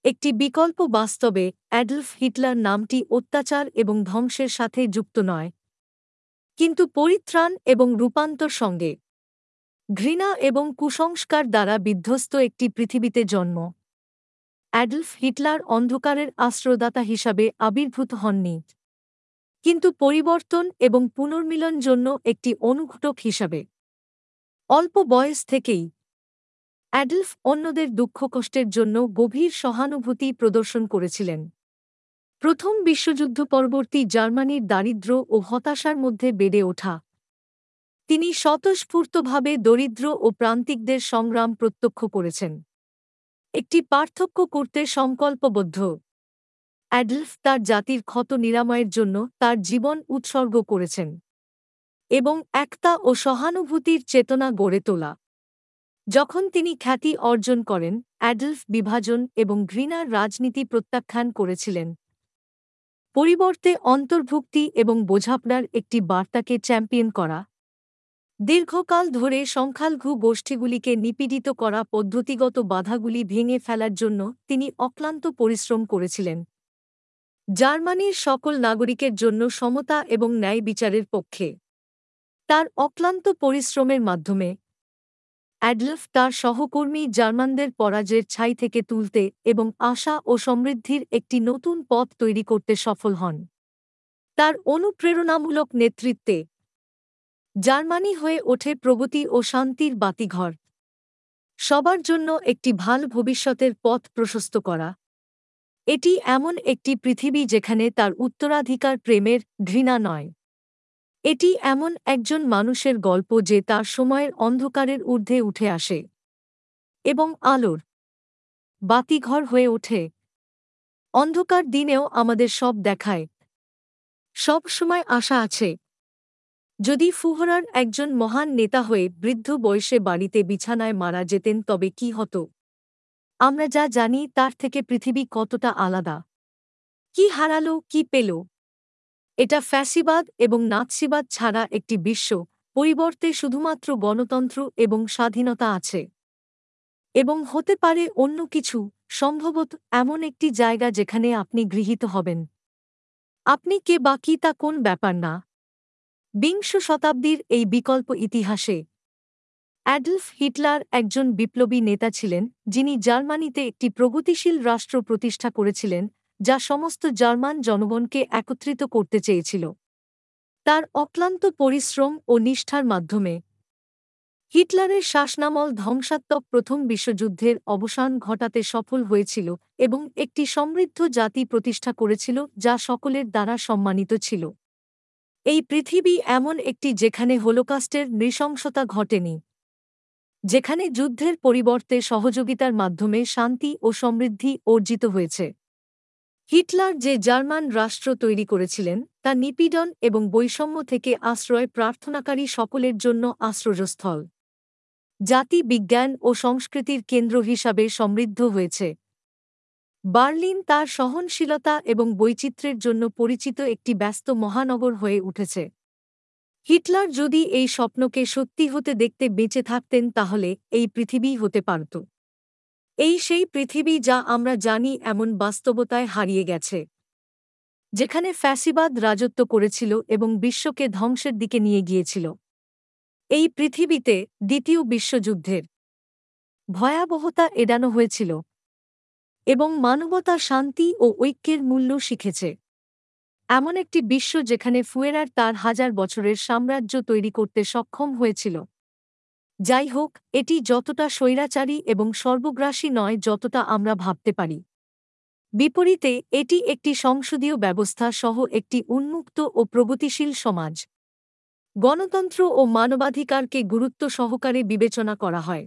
একটি বিকল্প বাস্তবে অ্যাডলফ হিটলার নামটি অত্যাচার এবং ধ্বংসের সাথে যুক্ত নয়, কিন্তু পরিত্রাণ এবং রূপান্তর সঙ্গে ঘৃণা এবং কুসংস্কার দ্বারা বিধ্বস্ত একটি পৃথিবীতে জন্ম। অ্যাডলফ হিটলার অন্ধকারের আশ্রয়দাতা হিসাবে আবির্ভূত হননি, কিন্তু পরিবর্তন এবং পুনর্মিলন জন্য একটি অনুঘটক হিসাবে। অল্প বয়স থেকেই অ্যাডলফ অন্যদের দুঃখ-কষ্টের জন্য গভীর সহানুভূতি প্রদর্শন করেছিলেন। প্রথম বিশ্বযুদ্ধ পরবর্তী জার্মানির দারিদ্র্য ও হতাশার মধ্যে বেড়ে ওঠা, তিনি স্বতঃস্ফূর্তভাবে দরিদ্র ও প্রান্তিকদের সংগ্রাম প্রত্যক্ষ করেছেন। একটি পার্থক্য করতে সংকল্পবদ্ধ, অ্যাডলফ তার জাতির ক্ষত নিরাময়ের জন্য তার জীবন উৎসর্গ করেছেন এবং একতা ও সহানুভূতির চেতনা গড়ে তোলা। যখন তিনি খ্যাতি অর্জন করেন, অ্যাডলফ বিভাজন এবং ঘৃণার রাজনীতি প্রত্যাখ্যান করেছিলেন, পরিবর্তে অন্তর্ভুক্তি এবং বোঝাপড়ার একটি বার্তাকে চ্যাম্পিয়ন করা। দীর্ঘকাল ধরে সংখ্যালঘু গোষ্ঠীগুলিকে নিপীড়িত করা পদ্ধতিগত বাধাগুলি ভেঙে ফেলার জন্য তিনি অক্লান্ত পরিশ্রম করেছিলেন। জার্মানির সকল নাগরিকের জন্য সমতা এবং ন্যায় বিচারের পক্ষে তার অক্লান্ত পরিশ্রমের মাধ্যমে অ্যাডলফ তার সহকর্মী জার্মানদের পরাজয়ের ছাই থেকে তুলতে এবং আশা ও সমৃদ্ধির একটি নতুন পথ তৈরি করতে সফল হন। তার অনুপ্রেরণামূলক নেতৃত্বে জার্মানি হয়ে ওঠে প্রগতি ও শান্তির বাতিঘর, সবার জন্য একটি ভালো ভবিষ্যতের পথ প্রশস্ত করা। এটি এমন একটি পৃথিবী যেখানে তার উত্তরাধিকার প্রেমের ঘৃণা নয়। এটি এমন একজন মানুষের গল্প যে তার সময়ের অন্ধকারের ঊর্ধ্বে উঠে আসে এবং আলোর বাতিঘর হয়ে ওঠে। অন্ধকার দিনেও আমাদের সব দেখায়, সব সময় আশা আছে। যদি ফুহরার একজন মহান নেতা হয়ে বৃদ্ধ বয়সে বাড়িতে বিছানায় মারা যেতেন তবে কি হতো? আমরা যা জানি তার থেকে পৃথিবী কতটা আলাদা। কি হারালো, কি পেল? এটা ফ্যাসিবাদ এবং নাৎসিবাদ ছাড়া একটি বিশ্ব, পরিবর্তে শুধুমাত্র গণতন্ত্র এবং স্বাধীনতা আছে। এবং হতে পারে অন্য কিছু, সম্ভবত এমন একটি জায়গা যেখানে আপনি গৃহীত হবেন। আপনি কে বা কি তা কোন ব্যাপার না। বিংশ শতাব্দীর এই বিকল্প ইতিহাসে অ্যাডলফ হিটলার একজন বিপ্লবী নেতা ছিলেন, যিনি জার্মানিতে একটি প্রগতিশীল রাষ্ট্র প্রতিষ্ঠা করেছিলেন যা সমস্ত জার্মান জনগণকে একত্রিত করতে চেয়েছিল। তার অক্লান্ত পরিশ্রম ও নিষ্ঠার মাধ্যমে হিটলারের শাসনামল ধ্বংসাত্মক প্রথম বিশ্বযুদ্ধের অবসান ঘটাতে সফল হয়েছিল এবং একটি সমৃদ্ধ জাতি প্রতিষ্ঠা করেছিল যা সকলের দ্বারা সম্মানিত ছিল। এই পৃথিবী এমন একটি যেখানে হোলোকাস্টের নৃশংসতা ঘটেনি, যেখানে যুদ্ধের পরিবর্তে সহযোগিতার মাধ্যমে শান্তি ও সমৃদ্ধি অর্জিত হয়েছে। হিটলার যে জার্মান রাষ্ট্র তৈরি করেছিলেন তা নিপীড়ন এবং বৈষম্য থেকে আশ্রয় প্রার্থনাকারী সকলের জন্য আশ্রয়স্থল, জাতি, বিজ্ঞান ও সংস্কৃতির কেন্দ্র হিসাবে সমৃদ্ধ হয়েছে। বার্লিন তার সহনশীলতা এবং বৈচিত্র্যের জন্য পরিচিত একটি ব্যস্ত মহানগর হয়ে উঠেছে। হিটলার যদি এই স্বপ্নকে সত্যি হতে দেখতে বেঁচে থাকতেন তাহলে এই পৃথিবী হতে পারত। এই সেই পৃথিবী যা আমরা জানি এমন বাস্তবতায় হারিয়ে গেছে, যেখানে ফ্যাসিবাদ রাজত্ব করেছিল এবং বিশ্বকে ধ্বংসের দিকে নিয়ে গিয়েছিল। এই পৃথিবীতে দ্বিতীয় বিশ্বযুদ্ধের ভয়াবহতা এড়ানো হয়েছিল এবং মানবতা শান্তি ও ঐক্যের মূল্য শিখেছে। এমন একটি বিশ্ব যেখানে ফুয়েরার তার হাজার বছরের সাম্রাজ্য তৈরি করতে সক্ষম হয়েছিল। যাই হোক, এটি যতটা স্বৈরাচারী এবং সর্বগ্রাসী নয় যতটা আমরা ভাবতে পারি। বিপরীতে এটি একটি সংসদীয় ব্যবস্থা সহ একটি উন্মুক্ত ও প্রগতিশীল সমাজ। গণতন্ত্র ও মানবাধিকারকে গুরুত্ব সহকারে বিবেচনা করা হয়।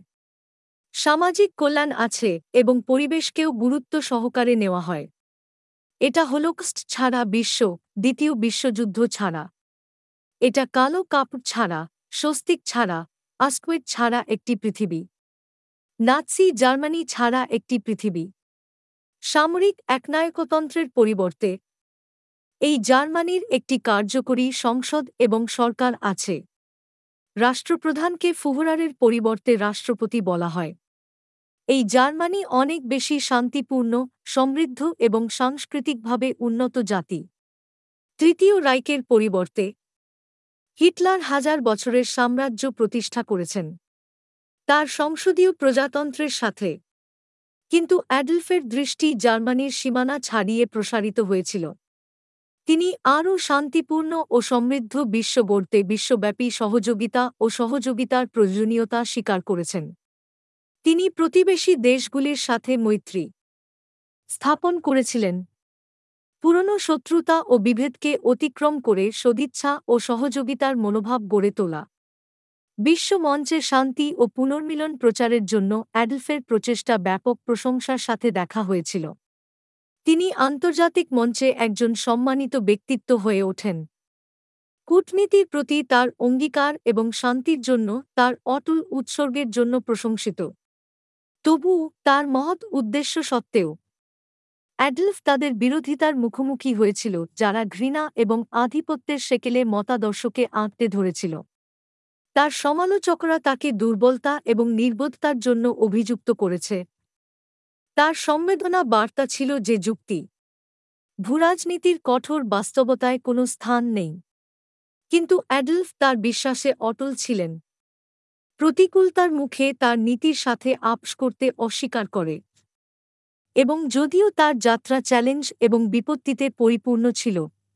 সামাজিক কল্যাণ আছে এবং পরিবেশকেও গুরুত্ব সহকারে নেওয়া হয়। এটা হোলোকস্ট ছাড়া বিশ্ব, দ্বিতীয় বিশ্বযুদ্ধ ছাড়া। এটা কালো কাপড় ছাড়া, স্বস্তিক ছাড়া, আস্কুয়েট ছাড়া একটি পৃথিবী। নাৎসি জার্মানি ছাড়া একটি পৃথিবী। সামরিক একনায়কতন্ত্রের পরিবর্তে এই জার্মানির একটি কার্যকরী সংসদ এবং সরকার আছে। রাষ্ট্রপ্রধানকে ফুহরারের পরিবর্তে রাষ্ট্রপতি বলা হয় এই জার্মানি অনেক বেশি শান্তিপূর্ণ, সমৃদ্ধ এবং সাংস্কৃতিকভাবে উন্নত জাতি। তৃতীয় রাইকের পরিবর্তে হিটলার হাজার বছরের সাম্রাজ্য প্রতিষ্ঠা করেছেন তার সংসদীয় প্রজাতন্ত্রের সাথে, কিন্তু অ্যাডলফের দৃষ্টি জার্মানির সীমানা ছাড়িয়ে প্রসারিত হয়েছিল। তিনি আরও শান্তিপূর্ণ ও সমৃদ্ধ বিশ্ব গড়তে বিশ্বব্যাপী সহযোগিতা ও সহযোগিতার প্রয়োজনীয়তা স্বীকার করেছেন। তিনি প্রতিবেশী দেশগুলির সাথে মৈত্রী স্থাপন করেছিলেন, পুরনো শত্রুতা ও বিভেদকে অতিক্রম করে সদিচ্ছা ও সহযোগিতার মনোভাব গড়ে তোলা। বিশ্ব মঞ্চে শান্তি ও পুনর্মিলন প্রচারের জন্য অ্যাডলফের প্রচেষ্টা ব্যাপক প্রশংসার সাথে দেখা হয়েছিল। তিনি আন্তর্জাতিক মঞ্চে একজন সম্মানিত ব্যক্তিত্ব হয়ে ওঠেন। কূটনীতির প্রতি তার অঙ্গীকার এবং শান্তির জন্য তার অটল উৎসর্গের জন্য প্রশংসিত। তবুও তার মহৎ উদ্দেশ্য সত্ত্বেও অ্যাডলফ তাদের বিরোধিতার মুখোমুখি হয়েছিল, যারা ঘৃণা এবং আধিপত্যের সেকেলে মতাদর্শকে আঁকড়ে ধরেছিল। তার সমালোচকরা তাকে দুর্বলতা এবং নির্বোধতার জন্য অভিযুক্ত করেছে। তার সংবেদনা বার্তা ছিল যে যুক্তি ভূরাজনীতির কঠোর বাস্তবতায় কোনো স্থান নেই। কিন্তু অ্যাডলফ তার বিশ্বাসে অটল ছিলেন। প্রতিকূলতার মুখে তার নীতির সাথে আপোস করতে অস্বীকার করে, এবং যদিও তার যাত্রা চ্যালেঞ্জ এবং বিপত্তিতে পরিপূর্ণ ছিল,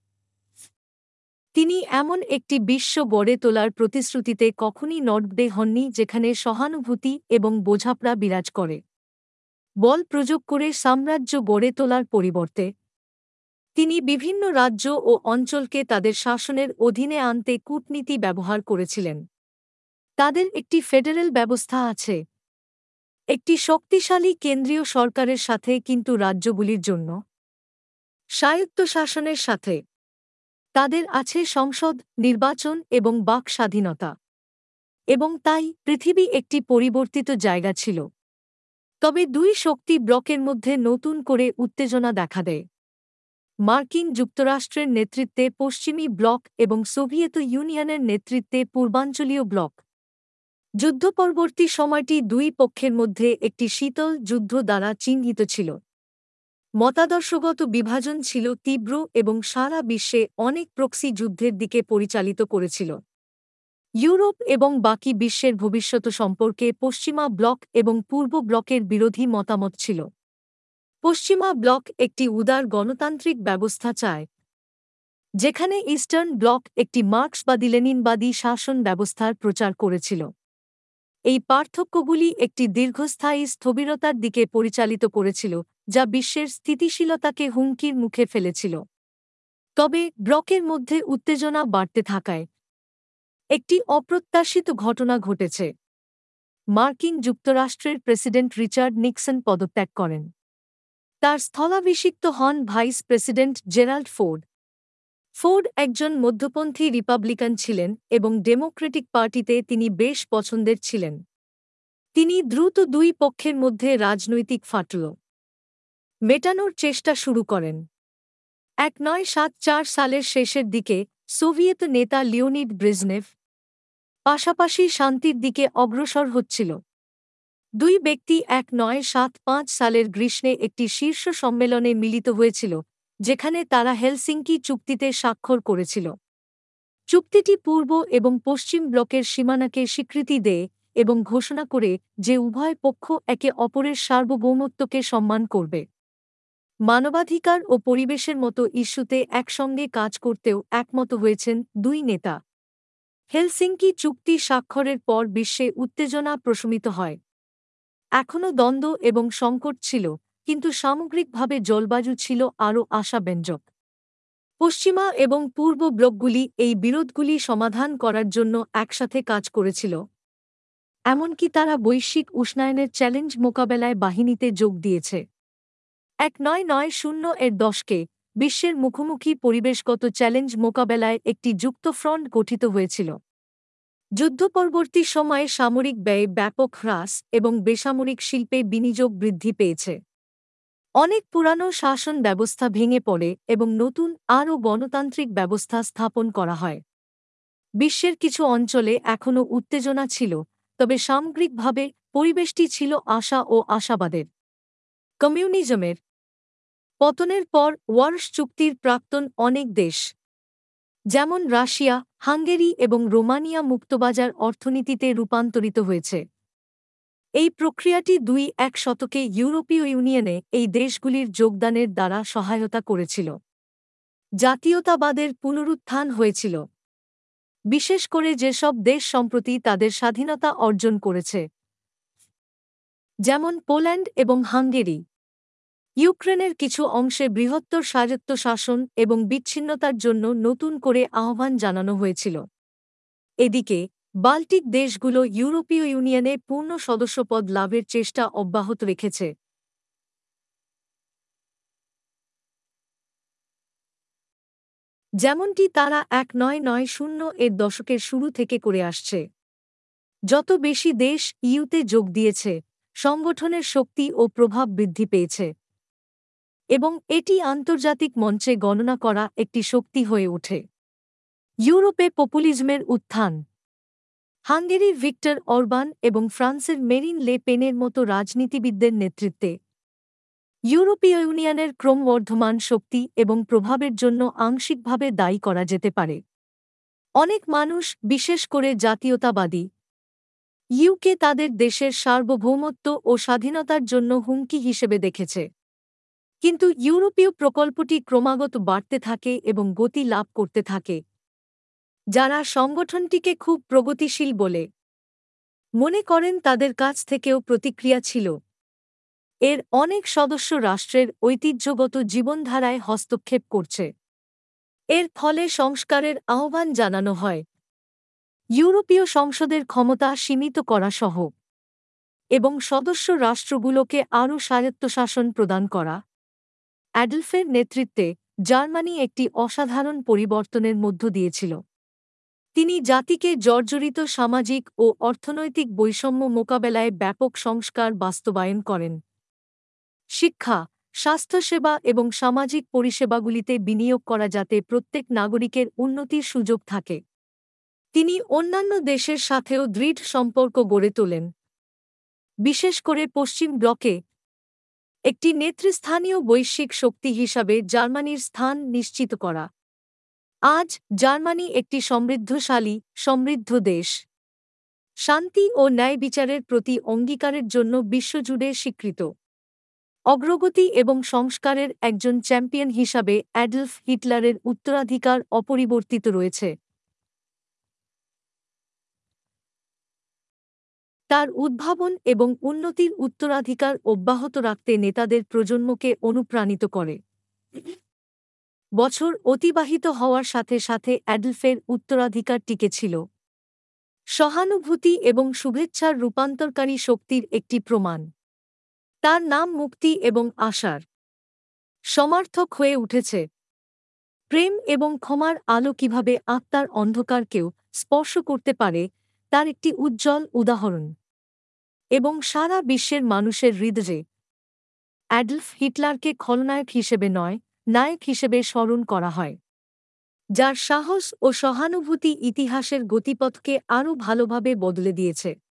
তিনি এমন একটি বিশ্ব গড়ে তোলার প্রতিশ্রুতিতে কখনই নড়বড়ে হননি যেখানে সহানুভূতি এবং বোঝাপড়া বিরাজ করে। বল প্রয়োগ করে সাম্রাজ্য গড়ে তোলার পরিবর্তে তিনি বিভিন্ন রাজ্য ও অঞ্চলকে তাদের শাসনের অধীনে আনতে কূটনীতি ব্যবহার করেছিলেন। তাদের একটি ফেডারেল ব্যবস্থা আছে, একটি শক্তিশালী কেন্দ্রীয় সরকারের সাথে, কিন্তু রাজ্যগুলির জন্য স্বায়ত্তশাসনের সাথে তাদের আছে সংসদ, নির্বাচন এবং বাক স্বাধীনতা। এবং তাই পৃথিবী একটি পরিবর্তিত জায়গা ছিল। তবে দুই শক্তি ব্লকের মধ্যে নতুন করে উত্তেজনা দেখা দেয়। মার্কিন যুক্তরাষ্ট্রের নেতৃত্বে পশ্চিমী ব্লক এবং সোভিয়েত ইউনিয়নের নেতৃত্বে পূর্বাঞ্চলীয় ব্লক। যুদ্ধপরবর্তী সময়টি দুই পক্ষের মধ্যে একটি শীতল যুদ্ধ দ্বারা চিহ্নিত ছিল। মতাদর্শগত বিভাজন ছিল তীব্র এবং সারা বিশ্বে অনেক প্রক্সি যুদ্ধের দিকে পরিচালিত করেছিল। ইউরোপ এবং বাকি বিশ্বের ভবিষ্যৎ সম্পর্কে পশ্চিমা ব্লক এবং পূর্ব ব্লকের বিরোধী মতামত ছিল। পশ্চিমা ব্লক একটি উদার গণতান্ত্রিক ব্যবস্থা চায়, যেখানে ইস্টার্ন ব্লক একটি মার্ক্সবাদী লেনিনবাদী শাসন ব্যবস্থার প্রচার করেছিল। এই পার্থক্যগুলি একটি দীর্ঘস্থায়ী স্থবিরতার দিকে পরিচালিত করেছিল, যা বিশ্বের স্থিতিশীলতাকে হুমকির মুখে ফেলেছিল। তবে ব্লকের মধ্যে উত্তেজনা বাড়তে থাকায় একটি অপ্রত্যাশিত ঘটনা ঘটেছে। মার্কিন যুক্তরাষ্ট্রের প্রেসিডেন্ট রিচার্ড নিক্সন পদত্যাগ করেন। তার স্থলাভিষিক্ত হন vice president Gerald Ford. Ford একজন মধ্যপন্থী রিপাবলিকান ছিলেন এবং ডেমোক্রেটিক পার্টিতে তিনি বেশ পছন্দের ছিলেন। তিনি দ্রুত দুই পক্ষের মধ্যে রাজনৈতিক ফাটল মেটানোর চেষ্টা শুরু করেন। 1974 সালের শেষের দিকে সোভিয়েত নেতা লিওনিড ব্রেজনেভ পাশাপাশি শান্তির দিকে অগ্রসর হচ্ছিল। দুই ব্যক্তি 1975 সালের গ্রীষ্মে একটি শীর্ষ সম্মেলনে মিলিত হয়েছিল, যেখানে তারা হেলসিঙ্কি চুক্তিতে স্বাক্ষর করেছিল। চুক্তিটি পূর্ব এবং পশ্চিম ব্লকের সীমানাকে স্বীকৃতি দেয় এবং ঘোষণা করে যে উভয় পক্ষ একে অপরের সার্বভৌমত্বকে সম্মান করবে। মানবাধিকার ও পরিবেশের মতো ইস্যুতে একসঙ্গে কাজ করতেও একমত হয়েছেন দুই নেতা। হেলসিঙ্কি চুক্তি স্বাক্ষরের পর বিশ্বে উত্তেজনা প্রশমিত হয়। এখনও দ্বন্দ্ব এবং সংকট ছিল, কিন্তু সামগ্রিকভাবে জলবায়ু ছিল আরও আশাব্যঞ্জক। পশ্চিমা এবং পূর্ব ব্লকগুলি এই বিরোধগুলি সমাধান করার জন্য একসাথে কাজ করেছিল। এমনকি তারা বৈশ্বিক উষ্ণায়নের চ্যালেঞ্জ মোকাবেলায় বাহিনীতে যোগ দিয়েছে। 1990-এর দশকে বিশ্বের মুখোমুখি পরিবেশগত চ্যালেঞ্জ মোকাবেলায় একটি যুক্ত ফ্রন্ট গঠিত হয়েছিল। যুদ্ধপরবর্তী সময়ে সামরিক ব্যয় ব্যাপক হ্রাস এবং বেসামরিক শিল্পে বিনিয়োগ বৃদ্ধি পেয়েছে। অনেক পুরানো শাসন ব্যবস্থা ভেঙে পড়ে এবং নতুন আরও গণতান্ত্রিক ব্যবস্থা স্থাপন করা হয়। বিশ্বের কিছু অঞ্চলে এখনও উত্তেজনা ছিল, তবে সামগ্রিকভাবে পরিবেশটি ছিল আশা ও আশাবাদের। কমিউনিজমের পতনের পর ওয়ারশ চুক্তির প্রাক্তন অনেক দেশ, যেমন রাশিয়া, হাঙ্গেরি এবং রোমানিয়া মুক্তবাজার অর্থনীতিতে রূপান্তরিত হয়েছে। এই প্রক্রিয়াটি এক শতকে ইউরোপীয় ইউনিয়নে এই দেশগুলির যোগদানের দ্বারা সহায়তা করেছিল। জাতীয়তাবাদের পুনরুত্থান হয়েছিল, বিশেষ করে যেসব দেশ সম্প্রতি তাদের স্বাধীনতা অর্জন করেছে, যেমন পোল্যান্ড এবং হাঙ্গেরি। ইউক্রেনের কিছু অংশে বৃহত্তর স্বায়ত্তশাসন এবং বিচ্ছিন্নতার জন্য নতুন করে আহ্বান জানানো হয়েছিল। এদিকে বাল্টিক দেশগুলো ইউরোপীয় ইউনিয়নে পূর্ণ সদস্যপদ লাভের চেষ্টা অব্যাহত রেখেছে, যেমনটি তারা 1990 এর দশকের শুরু থেকে করে আসছে। যত বেশি দেশ ইউতে যোগ দিয়েছে, সংগঠনের শক্তি ও প্রভাব বৃদ্ধি পেয়েছে এবং এটি আন্তর্জাতিক মঞ্চে গণনা করা একটি শক্তি হয়ে ওঠে। ইউরোপে পপুলিজমের উত্থান। হাঙ্গেরির ভিক্টর অরবান এবং ফ্রান্সের মেরিন লে পেনের মতো রাজনীতিবিদদের নেতৃত্বে ইউরোপীয় ইউনিয়নের ক্রমবর্ধমান শক্তি এবং প্রভাবের জন্য আংশিকভাবে দায়ী করা যেতে পারে। অনেক মানুষ, বিশেষ করে জাতীয়তাবাদী ইউকে তাদের দেশের সার্বভৌমত্ব ও স্বাধীনতার জন্য হুমকি হিসেবে দেখেছে। কিন্তু ইউরোপীয় প্রকল্পটি ক্রমাগত বাড়তে থাকে এবং গতি লাভ করতে থাকে। যারা সংগঠনটিকে খুব প্রগতিশীল বলে মনে করেন তাদের কাছ থেকেও প্রতিক্রিয়া ছিল। এর অনেক সদস্য রাষ্ট্রের ঐতিহ্যগত জীবনধারায় হস্তক্ষেপ করছে। এর ফলে সংস্কারের আহ্বান জানানো হয়, ইউরোপীয় সংসদের ক্ষমতা সীমিত করা সহ, এবং সদস্য রাষ্ট্রগুলোকে আরও স্বায়ত্তশাসন প্রদান করা। অ্যাডলফের নেতৃত্বে জার্মানি একটি অসাধারণ পরিবর্তনের মধ্য দিয়েছিল। তিনি জাতিকে জর্জরিত সামাজিক ও অর্থনৈতিক বৈষম্য মোকাবেলায় ব্যাপক সংস্কার বাস্তবায়ন করেন। শিক্ষা, স্বাস্থ্যসেবা এবং সামাজিক পরিষেবাগুলিতে বিনিয়োগ করা যাতে প্রত্যেক নাগরিকের উন্নতির সুযোগ থাকে। তিনি অন্যান্য দেশের সাথেও দৃঢ় সম্পর্ক গড়ে তোলেন, বিশেষ করে পশ্চিম ব্লকে একটি নেতৃস্থানীয় বৈশ্বিক শক্তি হিসাবে জার্মানির স্থান নিশ্চিত করা। আজ জার্মানি একটি সমৃদ্ধশালী, সমৃদ্ধ দেশ। শান্তি ও ন্যায় বিচারের প্রতি অঙ্গীকারের জন্য বিশ্বজুড়ে স্বীকৃত। অগ্রগতি এবং সংস্কারের একজন চ্যাম্পিয়ন হিসাবে অ্যাডলফ হিটলারের উত্তরাধিকার অপরিবর্তিত রয়েছে। তার উদ্ভাবন এবং উন্নতির উত্তরাধিকার অব্যাহত রাখতে নেতাদের প্রজন্মকে অনুপ্রাণিত করে। বছর অতিবাহিত হওয়ার সাথে সাথে অ্যাডলফের উত্তরাধিকার টিকে ছিল, সহানুভূতি এবং শুভেচ্ছার রূপান্তরকারী শক্তির একটি প্রমাণ। তার নাম মুক্তি এবং আশার সমার্থক হয়ে উঠেছে। প্রেম এবং ক্ষমার আলো কিভাবে আত্মার অন্ধকারকেও স্পর্শ করতে পারে তার একটি উজ্জ্বল উদাহরণ। এবং সারা বিশ্বের মানুষের হৃদয়ে অ্যাডলফ হিটলারকে খলনায়ক হিসেবে নয়, নায়ক হিসেবে স্মরণ করা হয়, যার সাহস ও সহানুভূতি ইতিহাসের গতিপথকে আরও ভালোভাবে বদলে দিয়েছে।